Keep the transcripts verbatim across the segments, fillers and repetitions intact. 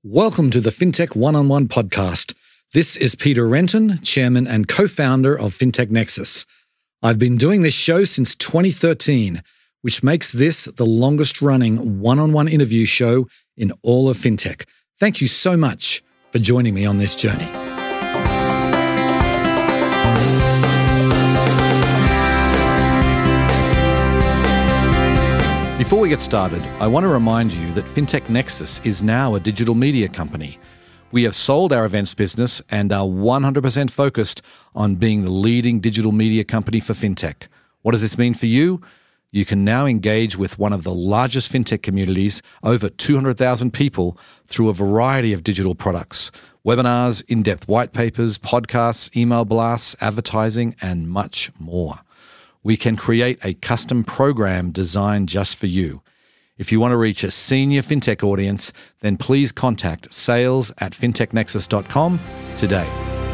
Welcome to the FinTech One-on-One podcast. This is Peter Renton, chairman and co-founder of FinTech Nexus. I've been doing this show since twenty thirteen, which makes this the longest-running one-on-one interview show in all of FinTech. Thank you so much for joining me on this journey. Before we get started, I want to remind you that FinTech Nexus is now a digital media company. We have sold our events business and are one hundred percent focused on being the leading digital media company for FinTech. What does this mean for you? You can now engage with one of the largest FinTech communities, over two hundred thousand people, through a variety of digital products, webinars, in-depth white papers, podcasts, email blasts, advertising, and much more. We can create a custom program designed just for you. If you want to reach a senior FinTech audience, then please contact sales at fintech nexus dot com today.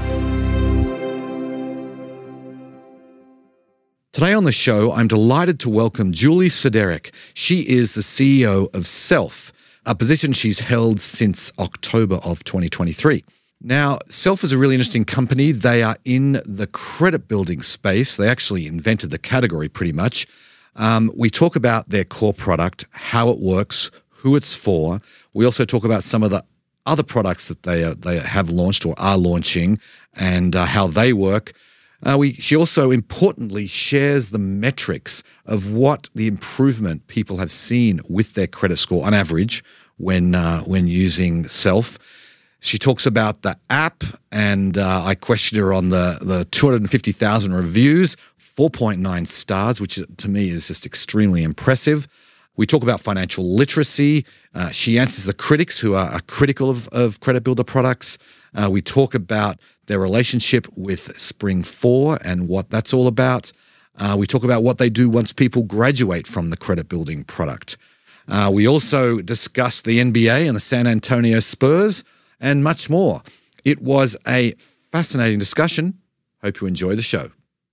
Today on the show, I'm delighted to welcome Julie Sederek. She is the C E O of Self, a position she's held since October of twenty twenty-three. Now, Self is a really interesting company. They are in the credit building space. They actually invented the category pretty much. Um, we talk about their core product, how it works, who it's for. We also talk about some of the other products that they, uh, they have launched or are launching and uh, how they work. Uh, we, she also importantly shares the metrics of what the improvement people have seen with their credit score on average when uh, when using Self. She talks about the app, and uh, I questioned her on the, the two hundred fifty thousand reviews, four point nine stars, which to me is just extremely impressive. We talk about financial literacy. Uh, she answers the critics who are, are critical of, of Credit Builder products. Uh, we talk about their relationship with Spring four and what that's all about. Uh, we talk about what they do once people graduate from the credit building product. Uh, we also discuss the N B A and the San Antonio Spurs, and much more. It was a fascinating discussion. Hope you enjoy the show.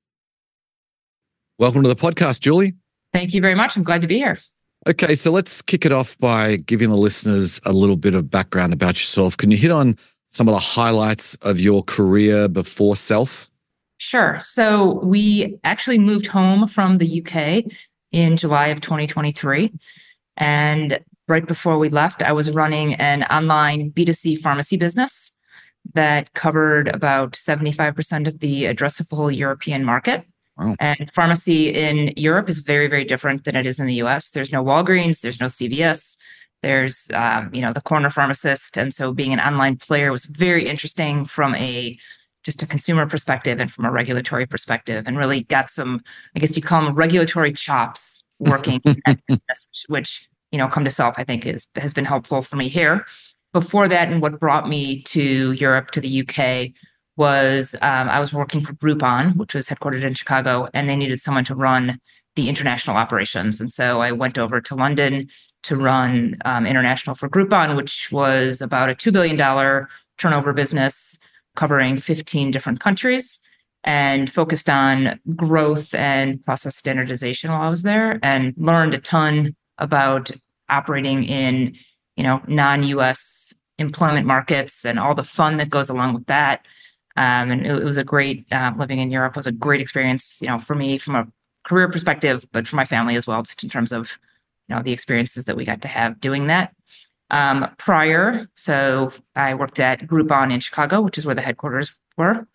Welcome to the podcast, Julie. Thank you very much. I'm glad to be here. Okay, so let's kick it off by giving the listeners a little bit of background about yourself. Can you hit on some of the highlights of your career before Self? Sure. So we actually moved home from the U K in July of twenty twenty-three. And right before we left, I was running an online B two C pharmacy business that covered about seventy-five percent of the addressable European market. Wow. And pharmacy in Europe is very, very different than it is in the U S. There's no Walgreens, there's no C V S, there's um, you know, the corner pharmacist. And so being an online player was very interesting from a just a consumer perspective and from a regulatory perspective, and really got some, I guess you call them regulatory chops working in that business, which you know, come to Self, I think is has been helpful for me here. Before that, and what brought me to Europe, to the U K, was um, I was working for Groupon, which was headquartered in Chicago, and they needed someone to run the international operations. And so I went over to London to run um, international for Groupon, which was about a two billion dollars turnover business covering fifteen different countries, and focused on growth and process standardization while I was there, and learned a ton about operating in, you know, non-U S employment markets and all the fun that goes along with that. Um, and it, it was a great, uh, living in Europe was a great experience, you know, for me from a career perspective, but for my family as well, just in terms of, you know, the experiences that we got to have doing that. Um, prior, so I worked at Groupon in Chicago, which is where the headquarters were,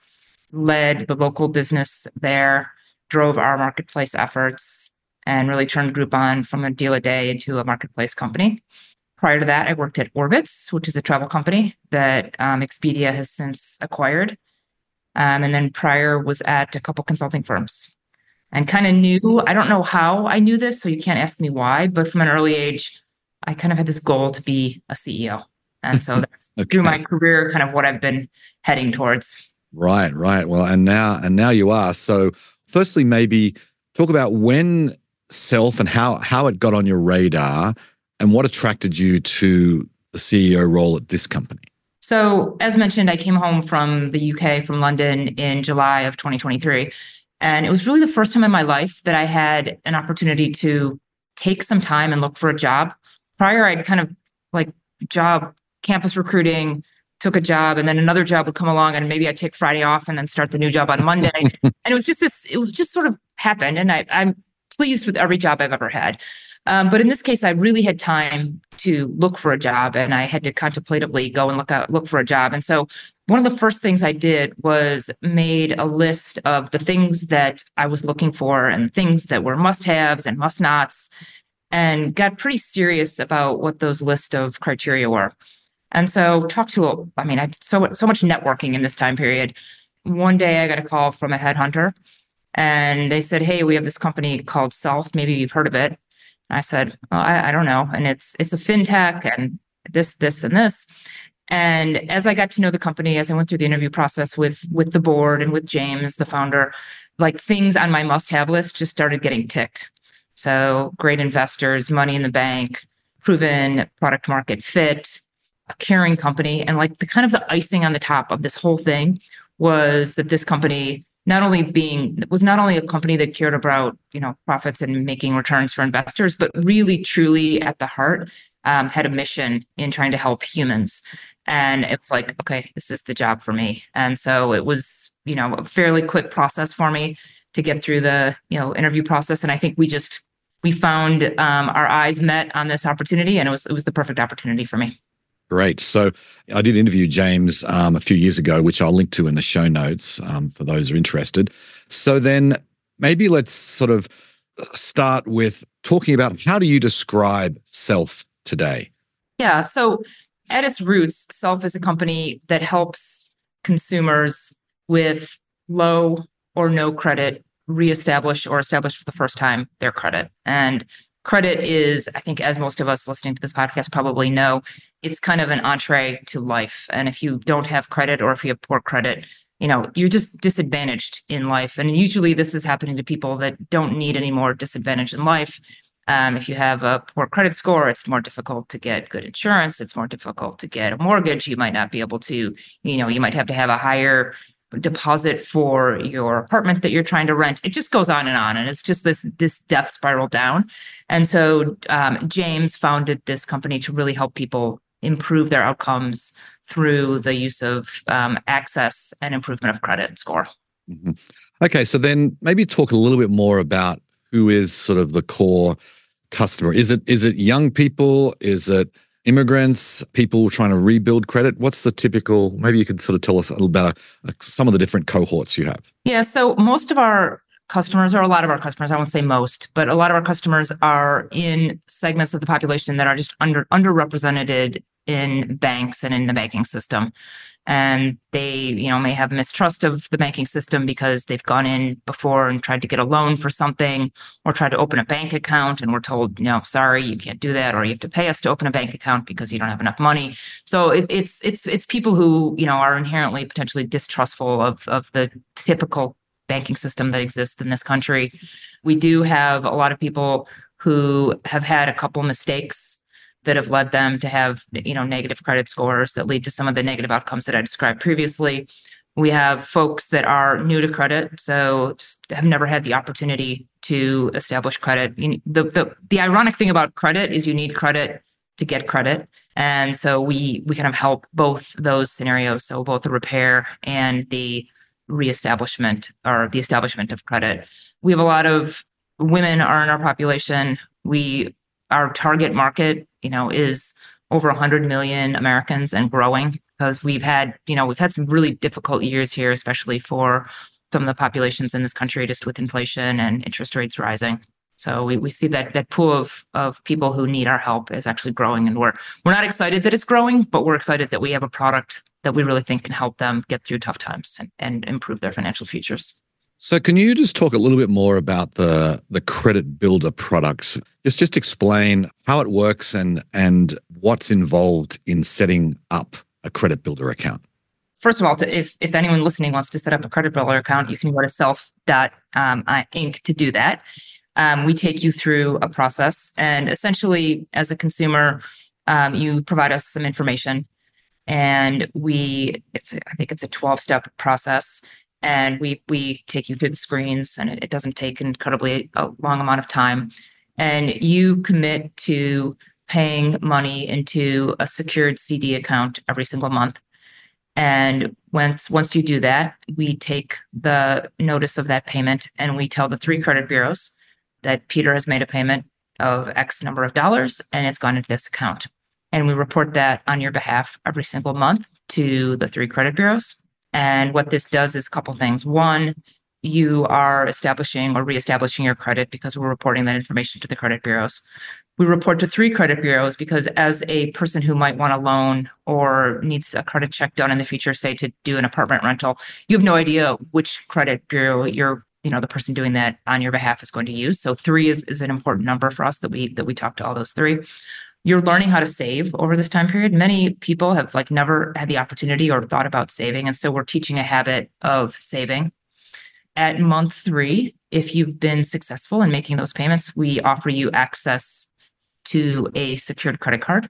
led the local business there, drove our marketplace efforts, and really turned Groupon from a deal a day into a marketplace company. Prior to that, I worked at Orbitz, which is a travel company that um, Expedia has since acquired. Um, and then prior was at a couple consulting firms. And kind of knew, I don't know how I knew this, so you can't ask me why, but from an early age, I kind of had this goal to be a C E O. And so that's okay. Through my career, kind of what I've been heading towards. Right, right. Well, and now and now you are. So firstly, maybe talk about when Self and how how it got on your radar and what attracted you to the C E O role at this company. So as mentioned, I came home from the U K, from London in July of twenty twenty-three. And it was really the first time in my life that I had an opportunity to take some time and look for a job. Prior, I'd kind of like job campus recruiting, took a job, and then another job would come along, and maybe I'd take Friday off and then start the new job on Monday. And it was just this, it was just sort of happened. And I, I'm pleased with every job I've ever had. Um, but in this case, I really had time to look for a job, and I had to contemplatively go and look out, look for a job. And so one of the first things I did was made a list of the things that I was looking for and things that were must-haves and must-nots, and got pretty serious about what those list of criteria were. And so talked to, I mean, I did so, so much networking in this time period. One day I got a call from a headhunter, and they said, hey, we have this company called Self. Maybe you've heard of it. I said, well, I, I don't know. And it's it's a fintech and this, this, and this. And as I got to know the company, as I went through the interview process with with the board and with James, the founder, like things on my must-have list just started getting ticked. So great investors, money in the bank, proven product market fit, a caring company. And like the kind of the icing on the top of this whole thing was that this company not only being was not only a company that cared about, you know, profits and making returns for investors, but really truly at the heart um, had a mission in trying to help humans. And it was like, okay, this is the job for me. And so it was, you know, a fairly quick process for me to get through the, you know, interview process. And I think we just we found um, our eyes met on this opportunity, and it was it was the perfect opportunity for me. Great. So I did interview James um, a few years ago, which I'll link to in the show notes um, for those who are interested. So then maybe let's sort of start with talking about how do you describe Self today? Yeah. So at its roots, Self is a company that helps consumers with low or no credit reestablish or establish for the first time their credit. And credit is, I think, as most of us listening to this podcast probably know, it's kind of an entree to life. And if you don't have credit, or if you have poor credit, you know, you're just disadvantaged in life. And usually this is happening to people that don't need any more disadvantage in life. Um, if you have a poor credit score, it's more difficult to get good insurance. It's more difficult to get a mortgage. You might not be able to, you know, you might have to have a higher deposit for your apartment that you're trying to rent. It just goes on and on. And it's just this, this death spiral down. And so um, James founded this company to really help people improve their outcomes through the use of um, access and improvement of credit score. Mm-hmm. Okay. So then maybe talk a little bit more about who is sort of the core customer. Is it is it young people? Is it immigrants, people trying to rebuild credit? What's the typical, maybe you could sort of tell us a little about uh, some of the different cohorts you have. Yeah, so most of our customers, or a lot of our customers, I won't say most, but a lot of our customers are in segments of the population that are just under underrepresented in banks and in the banking system. And they, you know, may have mistrust of the banking system because they've gone in before and tried to get a loan for something, or tried to open a bank account and we're told, no, sorry, you can't do that, or you have to pay us to open a bank account because you don't have enough money. So it, it's it's it's people who, you know, are inherently potentially distrustful of of the typical banking system that exists in this country. We do have a lot of people who have had a couple mistakes that have led them to have, you know, negative credit scores that lead to some of the negative outcomes that I described previously. We have folks that are new to credit, so just have never had the opportunity to establish credit. The, the, the ironic thing about credit is you need credit to get credit. And so we we kind of help both those scenarios, so both the repair and the reestablishment, or the establishment of credit. We have a lot of women are in our population. We Our target market, you know, is over one hundred million Americans and growing, because we've had, you know, we've had some really difficult years here, especially for some of the populations in this country, just with inflation and interest rates rising. So we, we see that that pool of of people who need our help is actually growing, and we're we're not excited that it's growing, but we're excited that we have a product that we really think can help them get through tough times and, and improve their financial futures. So can you just talk a little bit more about the the Credit Builder product? Just just explain how it works and and what's involved in setting up a Credit Builder account. First of all, to, if if anyone listening wants to set up a Credit Builder account, you can go to self dot inc to do that. Um, we take you through a process, and essentially, as a consumer, um, you provide us some information, and we it's I think it's a twelve-step process. And we we take you through the screens, and it, it doesn't take incredibly a long amount of time. And you commit to paying money into a secured C D account every single month. And once once you do that, we take the notice of that payment and we tell the three credit bureaus that Peter has made a payment of X number of dollars and it's gone into this account. And we report that on your behalf every single month to the three credit bureaus. And what this does is a couple things. One, you are establishing or reestablishing your credit because we're reporting that information to the credit bureaus. We report to three credit bureaus because as a person who might want a loan or needs a credit check done in the future, say to do an apartment rental, you have no idea which credit bureau you're, you know, the person doing that on your behalf is going to use. So three is, is an important number for us that we that we talk to all those three. You're learning how to save over this time period. Many people have like never had the opportunity or thought about saving. And so we're teaching a habit of saving. At month three, if you've been successful in making those payments, we offer you access to a secured credit card,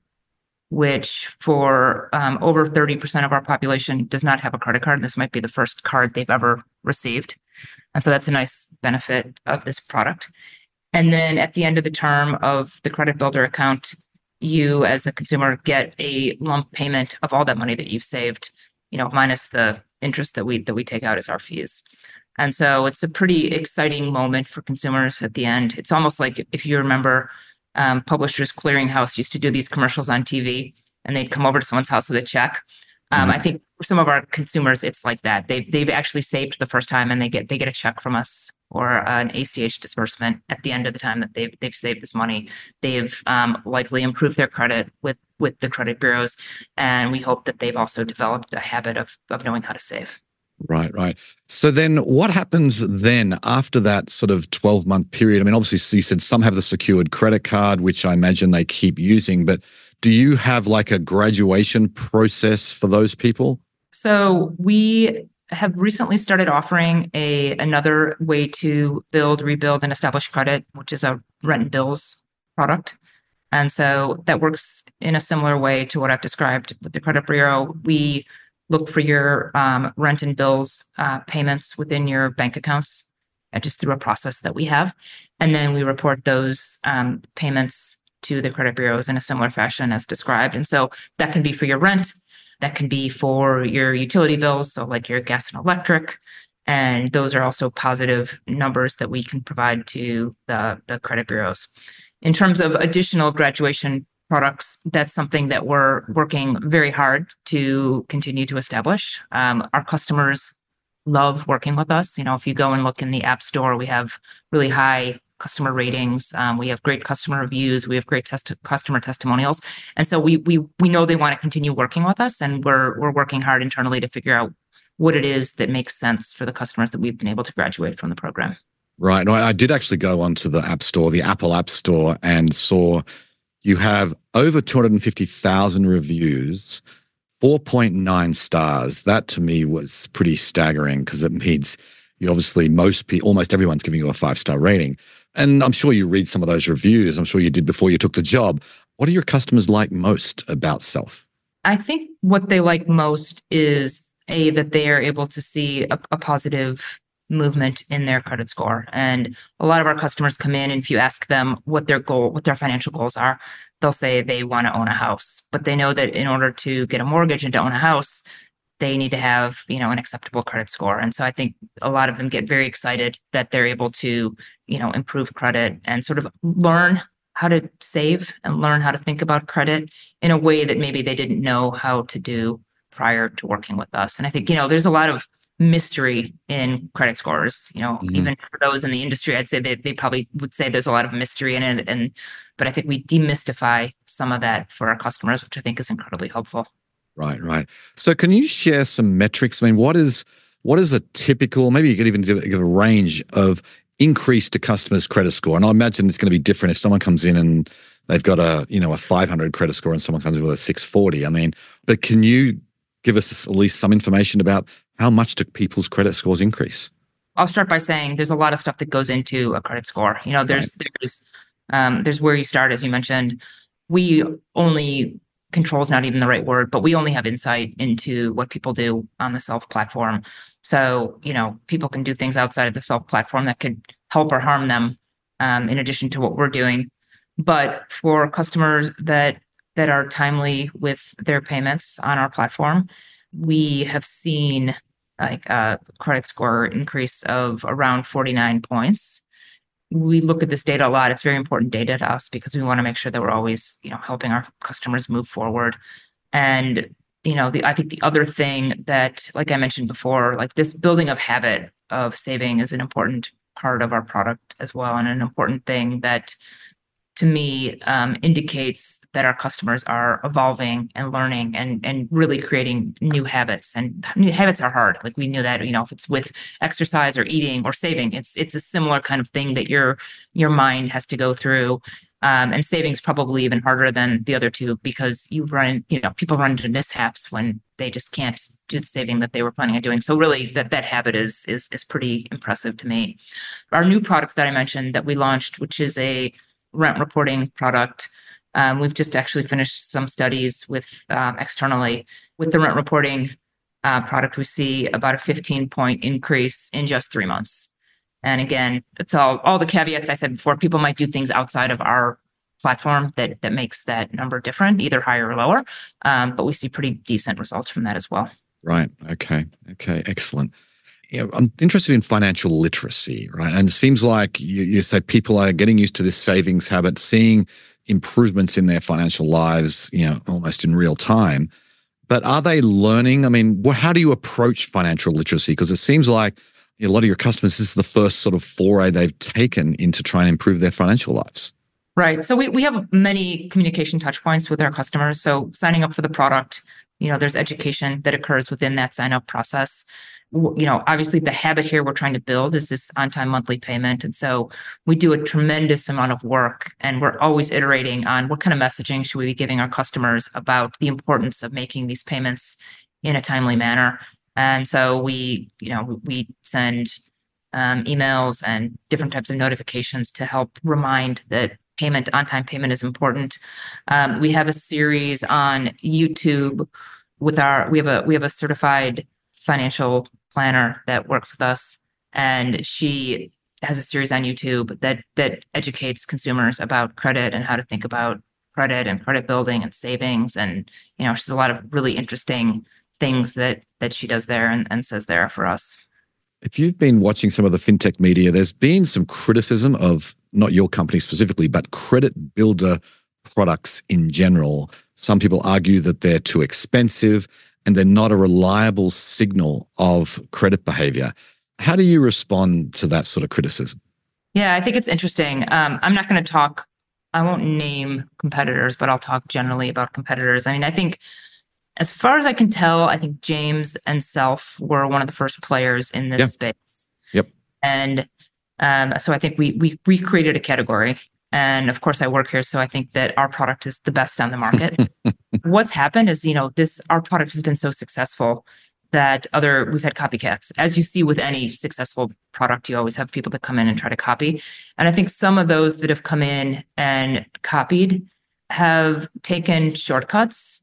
which for um, over thirty percent of our population does not have a credit card. This might be the first card they've ever received. And so that's a nice benefit of this product. And then at the end of the term of the credit builder account, you as the consumer get a lump payment of all that money that you've saved, you know, minus the interest that we that we take out as our fees. And so it's a pretty exciting moment for consumers at the end. It's almost like if you remember, um, Publishers Clearinghouse used to do these commercials on T V and they'd come over to someone's house with a check. Um, mm-hmm. I think for some of our consumers, it's like that. They've, they've actually saved the first time and they get they get a check from us or an A C H disbursement at the end of the time that they've, they've saved this money. They've um, likely improved their credit with, with the credit bureaus. And we hope that they've also developed a habit of, of knowing how to save. Right, right. So then what happens then after that sort of twelve-month period? I mean, obviously you said some have the secured credit card, which I imagine they keep using, but do you have like a graduation process for those people? So we have recently started offering a another way to build, rebuild, and establish credit, which is a rent and bills product. And so that works in a similar way to what I've described with the credit bureau. We look for your um, rent and bills uh, payments within your bank accounts, uh, just through a process that we have. And then we report those um, payments to the credit bureaus in a similar fashion as described. And so that can be for your rent, that can be for your utility bills, so like your gas and electric. And those are also positive numbers that we can provide to the, the credit bureaus. In terms of additional graduation products, that's something that we're working very hard to continue to establish. Um, our customers love working with us. You know, if you go and look in the App Store, we have really high customer ratings. Um, we have great customer reviews. We have great test- customer testimonials. And so we we we know they want to continue working with us, and we're we're working hard internally to figure out what it is that makes sense for the customers that we've been able to graduate from the program. Right. No, I did actually go onto the App Store, the Apple App Store, and saw you have over two hundred fifty thousand reviews, four point nine stars. That to me was pretty staggering because it means you obviously most people, almost everyone's giving you a five-star rating. And I'm sure you read some of those reviews. I'm sure you did before you took the job. What do your customers like most about Self? I think what they like most is a that they are able to see a, a positive movement in their credit score. And a lot of our customers come in, and if you ask them what their goal, what their financial goals are, they'll say they want to own a house. But they know that in order to get a mortgage and to own a house, they need to have, you know, an acceptable credit score. And so I think a lot of them get very excited that they're able to, you know, improve credit and sort of learn how to save and learn how to think about credit in a way that maybe they didn't know how to do prior to working with us. And I think, you know, there's a lot of mystery in credit scores, you know, mm-hmm. even for those in the industry, I'd say they, they probably would say there's a lot of mystery in it. And, but I think we demystify some of that for our customers, which I think is incredibly helpful. Right, right. So can you share some metrics? I mean, what is what is a typical, maybe you could even give, give a range of increase to customers' credit score? And I imagine it's going to be different if someone comes in and they've got a, you know, a five hundred credit score and someone comes in with a six forty. I mean, but can you give us at least some information about how much do people's credit scores increase? I'll start by saying there's a lot of stuff that goes into a credit score. You know, there's right. there's um, there's where you start, as you mentioned. We only control is not even the right word, but we only have insight into what people do on the Self platform. So, you know, people can do things outside of the Self platform that could help or harm them, um, in addition to what we're doing. But for customers that that are timely with their payments on our platform, we have seen like a credit score increase of around forty-nine points. We look at this data a lot. It's very important data to us because we want to make sure that we're always, you know, helping our customers move forward. And, you know, the, I think the other thing that, like I mentioned before, like this building of habit of saving is an important part of our product as well, and an important thing that to me um, indicates that our customers are evolving and learning and and really creating new habits. And new habits are hard. Like we knew that, you know, if it's with exercise or eating or saving, it's it's a similar kind of thing that your your mind has to go through. Um, and saving's probably even harder than the other two because you run, you know, people run into mishaps when they just can't do the saving that they were planning on doing. So really, that that habit is is is pretty impressive to me. Our new product that I mentioned that we launched, which is a rent reporting product. Um, we've just actually finished some studies with um, externally with the rent reporting uh, product. We see about a fifteen point increase in just three months. And again, it's all all the caveats I said before. People might do things outside of our platform that that makes that number different, either higher or lower. Um, but we see pretty decent results from that as well. Right. Okay. Okay. Excellent. You know, I'm interested in financial literacy, right? And it seems like you, you say people are getting used to this savings habit, seeing improvements in their financial lives, you know, almost in real time. But are they learning? I mean, well, how do you approach financial literacy? Because it seems like a lot of your customers, this is the first sort of foray they've taken into trying to improve their financial lives. Right. So we, we have many communication touch points with our customers. So signing up for the product, you know, there's education that occurs within that sign up process. You know, obviously the habit here we're trying to build is this on-time monthly payment. And so we do a tremendous amount of work, and we're always iterating on what kind of messaging should we be giving our customers about the importance of making these payments in a timely manner. And so we, you know, we send um, emails and different types of notifications to help remind that payment, on-time payment is important. Um, we have a series on YouTube with our, we have a, we have a certified financial planner that works with us, and she has a series on YouTube that that educates consumers about credit and how to think about credit and credit building and savings. And you know, she's a lot of really interesting things that that she does there and, and says there for us. If you've been watching some of the fintech media, there's been some criticism of not your company specifically, but credit builder products in general. Some people argue that they're too expensive and they're not a reliable signal of credit behavior. How do you respond to that sort of criticism? Yeah, I think it's interesting. Um, I'm not going to talk, I won't name competitors, but I'll talk generally about competitors. I mean, I think as far as I can tell, I think James and Self were one of the first players in this yeah. space. Yep. And um, so I think we we we created a category. And of course, I work here, so I think that our product is the best on the market. What's happened is, you know, this our product has been so successful that other we've had copycats. As you see with any successful product, you always have people that come in and try to copy. And I think some of those that have come in and copied have taken shortcuts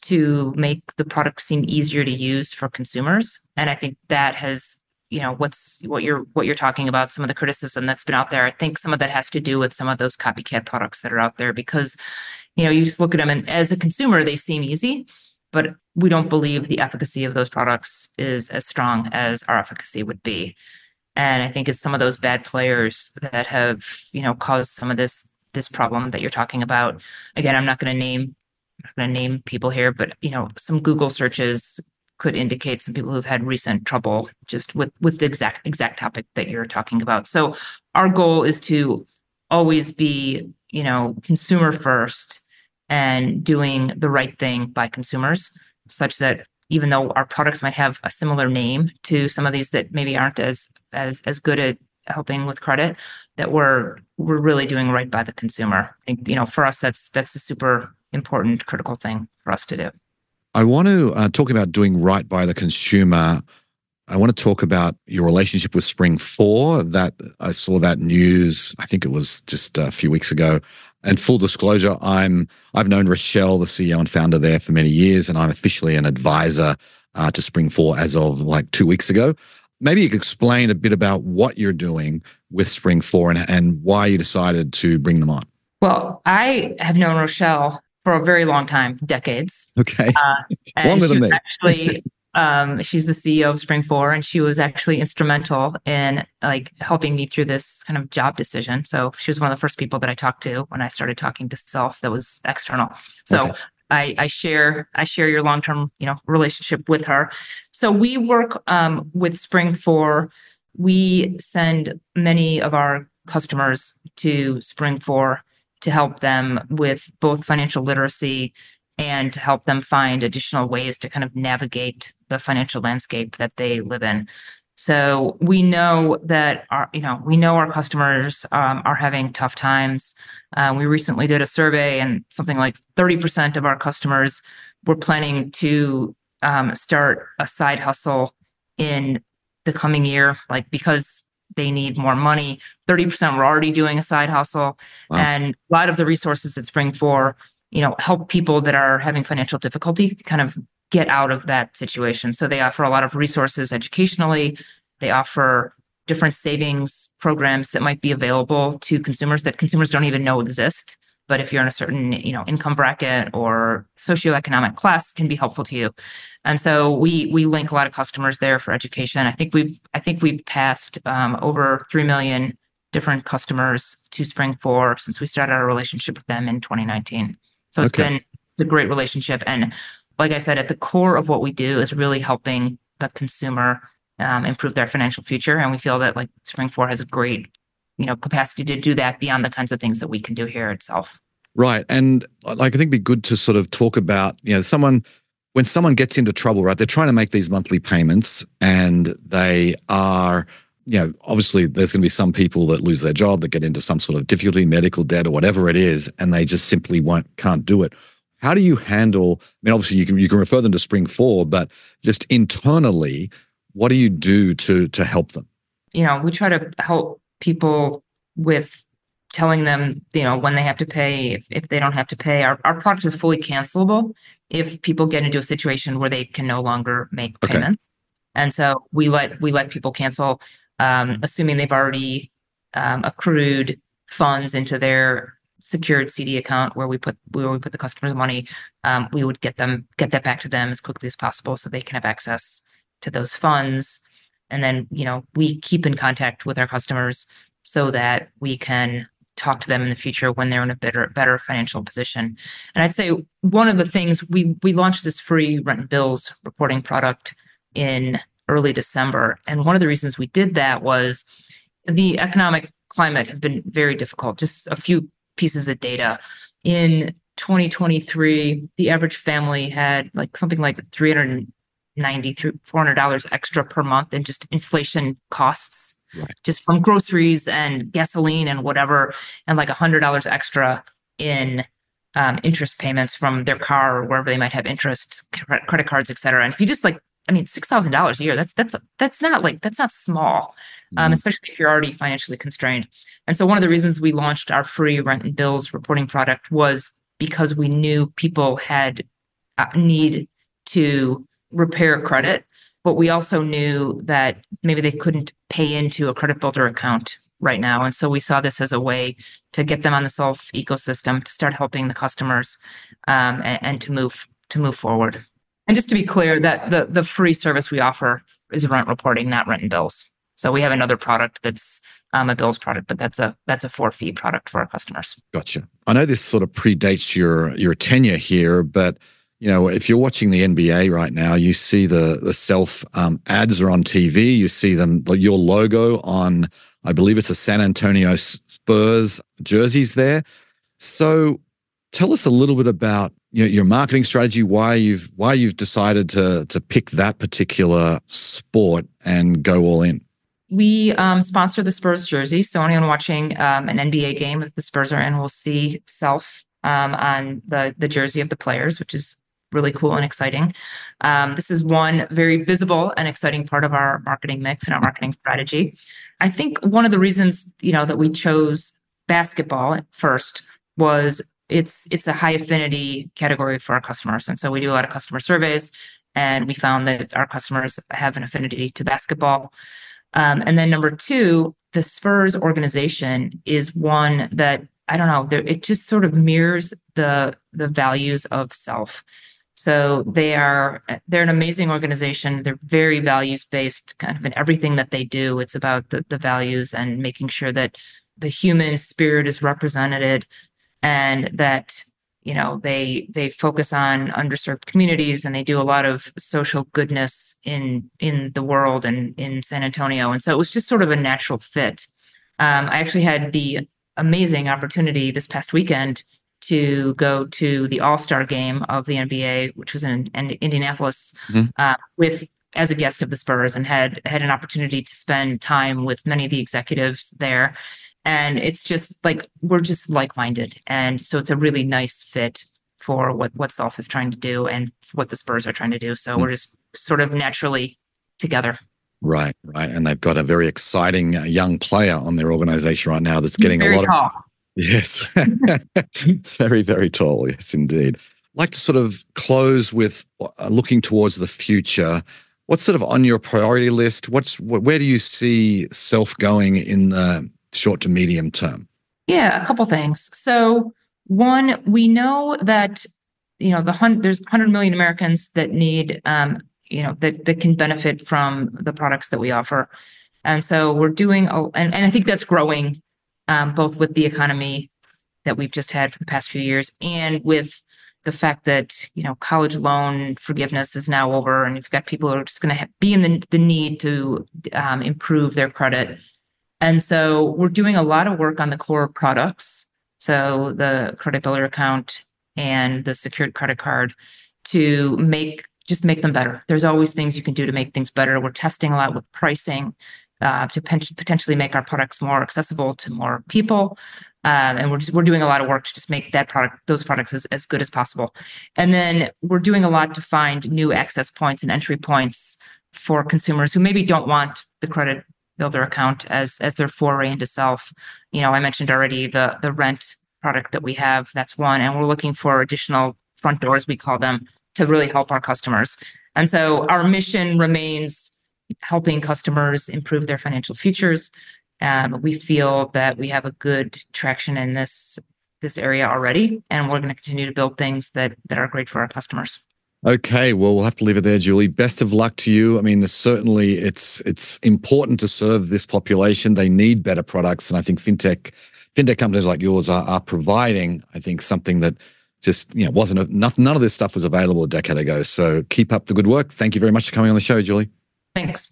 to make the product seem easier to use for consumers. And I think that has, you know, what's what you're what you're talking about, some of the criticism that's been out there. I think some of that has to do with some of those copycat products that are out there because, you know, you just look at them and as a consumer, they seem easy, but we don't believe the efficacy of those products is as strong as our efficacy would be. And I think it's some of those bad players that have, you know, caused some of this this problem that you're talking about. Again, I'm not going to name I'm not going to name people here, but you know, some Google searches could indicate some people who've had recent trouble just with with the exact exact topic that you're talking about. So our goal is to always be, you know, consumer first and doing the right thing by consumers, such that even though our products might have a similar name to some of these that maybe aren't as as as good at helping with credit, that we're we're really doing right by the consumer. I think, you know, for us, that's that's a super important, critical thing for us to do. I want to uh, talk about doing right by the consumer. I want to talk about your relationship with Spring four. That I saw that news, I think it was just a few weeks ago. And full disclosure, I'm I've known Rochelle, the C E O and founder there, for many years, and I'm officially an advisor uh, to Spring four as of like two weeks ago. Maybe you could explain a bit about what you're doing with Spring four and, and why you decided to bring them on. Well, I have known Rochelle for a very long time, decades. Okay. Uh, and Longer she than was me. actually, um, she's the C E O of Spring Four, and she was actually instrumental in like helping me through this kind of job decision. So she was one of the first people that I talked to when I started talking to Self that was external. Okay. So I, I share I share your long term you know relationship with her. So we work um, with Spring Four. We send many of our customers to Spring Four to help them with both financial literacy and to help them find additional ways to kind of navigate the financial landscape that they live in. So we know that our, you know, we know our customers um, are having tough times. Uh, we recently did a survey, and something like thirty percent of our customers were planning to um, start a side hustle in the coming year, like because they need more money. thirty percent were already doing a side hustle. Wow. And a lot of the resources at Spring Four, you know, help people that are having financial difficulty kind of get out of that situation. So they offer a lot of resources educationally. They offer different savings programs that might be available to consumers that consumers don't even know exist. But if you're in a certain, you know, income bracket or socioeconomic class, can be helpful to you. And so we we link a lot of customers there for education. I think we've I think we've passed um, over three million different customers to Spring Four since we started our relationship with them in twenty nineteen. So it's Okay. been it's a great relationship. And like I said, at the core of what we do is really helping the consumer um, improve their financial future. And we feel that like Spring Four has a great, you know, capacity to do that beyond the kinds of things that we can do here itself. Right. And like, I think it'd be good to sort of talk about, you know, someone, when someone gets into trouble, right, they're trying to make these monthly payments and they are, you know, obviously there's going to be some people that lose their job, that get into some sort of difficulty, medical debt or whatever it is, and they just simply won't, can't do it. How do you handle, I mean, obviously you can, you can refer them to Spring Four, but just internally, what do you do to, to help them? You know, we try to help people with telling them, you know, when they have to pay, if, if they don't have to pay. Our, our product is fully cancelable if people get into a situation where they can no longer make Okay. payments. And so we let we let people cancel, um, assuming they've already um, accrued funds into their secured C D account where we put where we put the customer's money. Um, we would get them get that back to them as quickly as possible so they can have access to those funds. And then, you know, we keep in contact with our customers so that we can talk to them in the future when they're in a better better financial position. And I'd say one of the things we we launched this free rent and bills reporting product in early December. And one of the reasons we did that was the economic climate has been very difficult. Just a few pieces of data. In twenty twenty-three, the average family had like something like three hundred ninety through four hundred dollars extra per month in just inflation costs, Right. just from groceries and gasoline and whatever, and like one hundred dollars extra in um, interest payments from their car or wherever they might have interest, credit cards, et cetera. And if you just like, I mean, six thousand dollars a year, that's that's that's not like that's not small, um, Mm. especially if you're already financially constrained. And so one of the reasons we launched our free rent and bills reporting product was because we knew people had a need to repair credit, but we also knew that maybe they couldn't pay into a credit builder account right now. And so we saw this as a way to get them on the Self ecosystem, to start helping the customers, um, and, and to move to move forward. And just to be clear, that the the free service we offer is rent reporting, not rent and bills. So we have another product that's um, a bills product, but that's a that's a for fee product for our customers. Gotcha. I know this sort of predates your your tenure here, but you know, if you're watching the N B A right now, you see the the Self um, ads are on T V. You see them, your logo on, I believe it's the San Antonio Spurs jerseys there. So, tell us a little bit about, you know, your marketing strategy, why you've why you've decided to to pick that particular sport and go all in. We um, sponsor the Spurs jersey, so anyone watching um, an N B A game that the Spurs are in will see Self um, on the the jersey of the players, which is really cool and exciting. Um, this is one very visible and exciting part of our marketing mix and our marketing strategy. I think one of the reasons, you know, that we chose basketball at first was it's it's a high affinity category for our customers, and so we do a lot of customer surveys, and we found that our customers have an affinity to basketball. Um, and then number two, the Spurs organization is one that I don't know, it just sort of mirrors the the values of Self. So they are they're an amazing organization. They're very values based, kind of in everything that they do. It's about the, the values and making sure that the human spirit is represented, and that you know they they focus on underserved communities, and they do a lot of social goodness in in the world and in San Antonio. And so it was just sort of a natural fit. Um, I actually had the amazing opportunity this past weekend to go to the All-Star game of the N B A, which was in, in Indianapolis, mm-hmm. uh, with as a guest of the Spurs, and had had an opportunity to spend time with many of the executives there. And it's just like we're just like-minded, and so it's a really nice fit for what what Self is trying to do and what the Spurs are trying to do. So mm-hmm. we're just sort of naturally together. Right, right, and they've got a very exciting uh, young player on their organization right now that's getting very a lot tall. of. Yes, very, very tall. Yes, indeed. I'd like to sort of close with uh, looking towards the future. What's sort of on your priority list? What's where do you see Self going in the short to medium term? Yeah, a couple things. So one, we know that you know the hun- there's one hundred million Americans that need um, you know that that can benefit from the products that we offer, and so we're doing a, and, and I think that's growing. Um, both with the economy that we've just had for the past few years, and with the fact that you know college loan forgiveness is now over, and you've got people who are just going to be in the, the need to um, improve their credit. And so we're doing a lot of work on the core products, so the credit builder account and the secured credit card, to make just make them better. There's always things you can do to make things better. We're testing a lot with pricing. Uh, to pen- potentially make our products more accessible to more people, um, and we're just, we're doing a lot of work to just make that product, those products, as, as good as possible. And then we're doing a lot to find new access points and entry points for consumers who maybe don't want the credit builder account as as their foray into Self. You know, I mentioned already the the rent product that we have. That's one, and we're looking for additional front doors, we call them, to really help our customers. And so our mission remains helping customers improve their financial futures. Um, we feel that we have a good traction in this this area already, and we're going to continue to build things that that are great for our customers. Okay, well, we'll have to leave it there, Julie. Best of luck to you. I mean, certainly it's it's important to serve this population. They need better products, and I think fintech fintech companies like yours are, are providing, I think, something that just you know wasn't enough. None of this stuff was available a decade ago. So keep up the good work. Thank you very much for coming on the show, Julie. Thanks.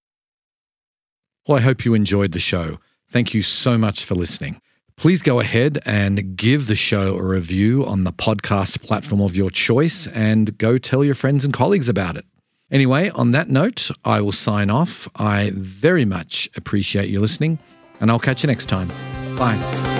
Well, I hope you enjoyed the show. Thank you so much for listening. Please go ahead and give the show a review on the podcast platform of your choice, and go tell your friends and colleagues about it. Anyway, on that note, I will sign off. I very much appreciate you listening, and I'll catch you next time. Bye.